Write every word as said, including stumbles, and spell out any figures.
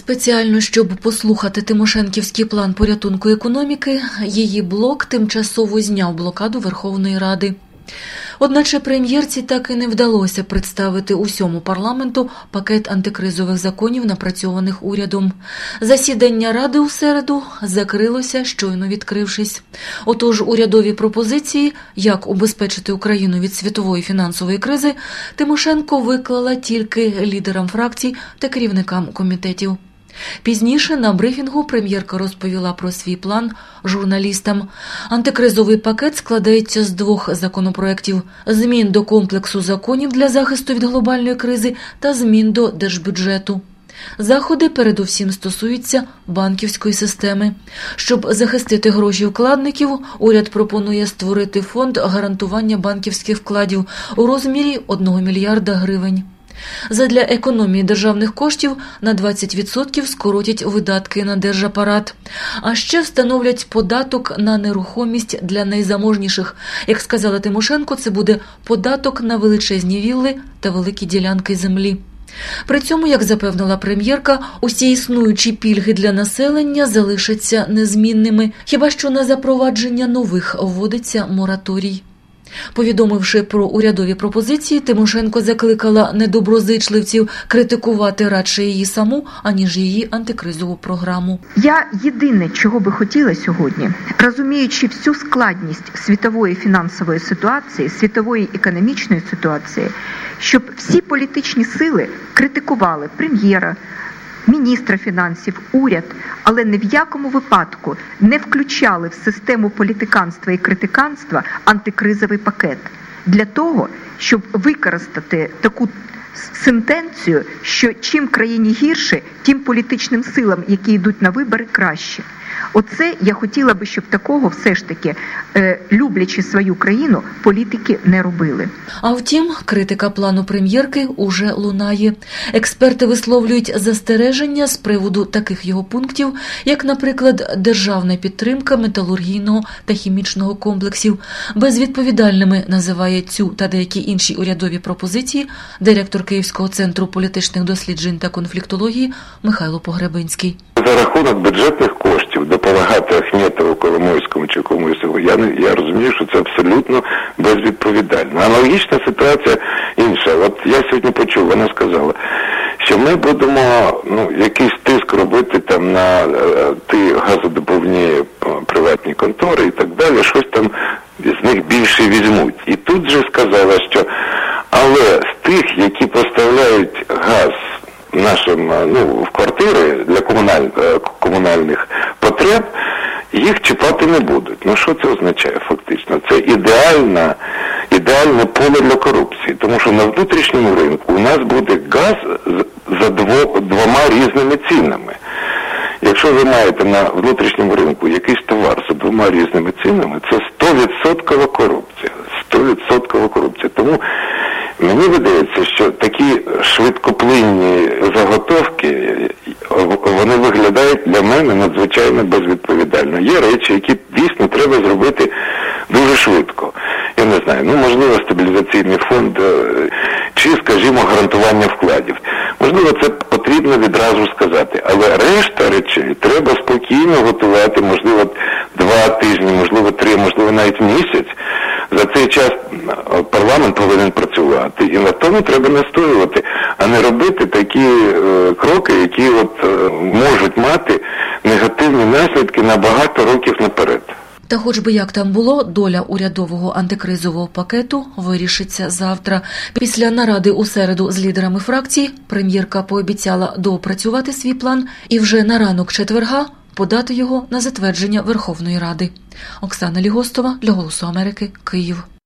Спеціально, щоб послухати Тимошенківський план порятунку економіки, її блок тимчасово зняв блокаду Верховної Ради. Одначе прем'єрці так і не вдалося представити усьому парламенту пакет антикризових законів, напрацьованих урядом. Засідання Ради у середу закрилося, щойно відкрившись. Отож, урядові пропозиції, як убезпечити Україну від світової фінансової кризи, Тимошенко виклала тільки лідерам фракцій та керівникам комітетів. Пізніше на брифінгу прем'єрка розповіла про свій план журналістам. Антикризовий пакет складається з двох законопроєктів – змін до комплексу законів для захисту від глобальної кризи та змін до держбюджету. Заходи передусім стосуються банківської системи. Щоб захистити гроші вкладників, уряд пропонує створити фонд гарантування банківських вкладів у розмірі одного мільярда гривень. Задля економії державних коштів на двадцять відсотків скоротять видатки на держапарат. А ще встановлять податок на нерухомість для найзаможніших. Як сказала Тимошенко, це буде податок на величезні вілли та великі ділянки землі. При цьому, як запевнила прем'єрка, усі існуючі пільги для населення залишаться незмінними, хіба що на запровадження нових вводиться мораторій. Повідомивши про урядові пропозиції, Тимошенко закликала недоброзичливців критикувати радше її саму, аніж її антикризову програму. Я єдине, чого би хотіла сьогодні, розуміючи всю складність світової фінансової ситуації, світової економічної ситуації, щоб всі політичні сили критикували прем'єра, міністра фінансів, уряд, але ні в якому випадку не включали в систему політиканства і критиканства антикризовий пакет. Для того, щоб використати таку сентенцію, що чим країні гірше, тим політичним силам, які йдуть на вибори, краще. Оце я хотіла би, щоб такого все ж таки, е, люблячи свою країну, політики не робили. А втім, критика плану прем'єрки уже лунає. Експерти висловлюють застереження з приводу таких його пунктів, як, наприклад, державна підтримка металургійного та хімічного комплексів. Безвідповідальними називає цю та деякі інші урядові пропозиції директор Київського центру політичних досліджень та конфліктології Михайло Погребинський. За рахунок бюджетних коштів допомагати Ахметову, Коломойському чи комусь, я, не, я розумію, що це абсолютно безвідповідально. Аналогічна ситуація інша. От я сьогодні почув, вона сказала, що ми будемо ну, якийсь тиск робити там на е, ті газодобувні приватні контори і так далі, щось там з них більше візьмуть. І тут же сказала, що але з тих, які поставляють газ нашим, ну, в квартири для комуналь, комунальних потреб, їх чіпати не будуть. Ну, що це означає фактично? Це ідеальна, ідеальне поле для корупції, тому що на внутрішньому ринку у нас буде газ за дво, двома різними цінами. Якщо ви маєте на внутрішньому ринку якийсь товар за двома різними цінами, це сто відсотків корупція. сто відсотків корупція. Тому мені видається, що такі швидкоплинні заготовки, вони виглядають для мене надзвичайно безвідповідально. Є речі, які дійсно треба зробити дуже швидко. Я не знаю, ну, можливо, стабілізаційний фонд, чи, скажімо, гарантування вкладів. Можливо, це потрібно відразу сказати, але решта речей треба спокійно готувати, можливо, два тижні, можливо, три, можливо, навіть місяць. За цей час парламент повинен працювати, і на тому треба настоювати, а не робити такі е, кроки, які от е, можуть мати негативні наслідки на багато років наперед. Та хоч би як там було, доля урядового антикризового пакету вирішиться завтра. Після наради у середу з лідерами фракцій прем'єрка пообіцяла доопрацювати свій план і вже на ранок четверга подати його на затвердження Верховної Ради. Оксана Лігостова для «Голосу Америки», Київ.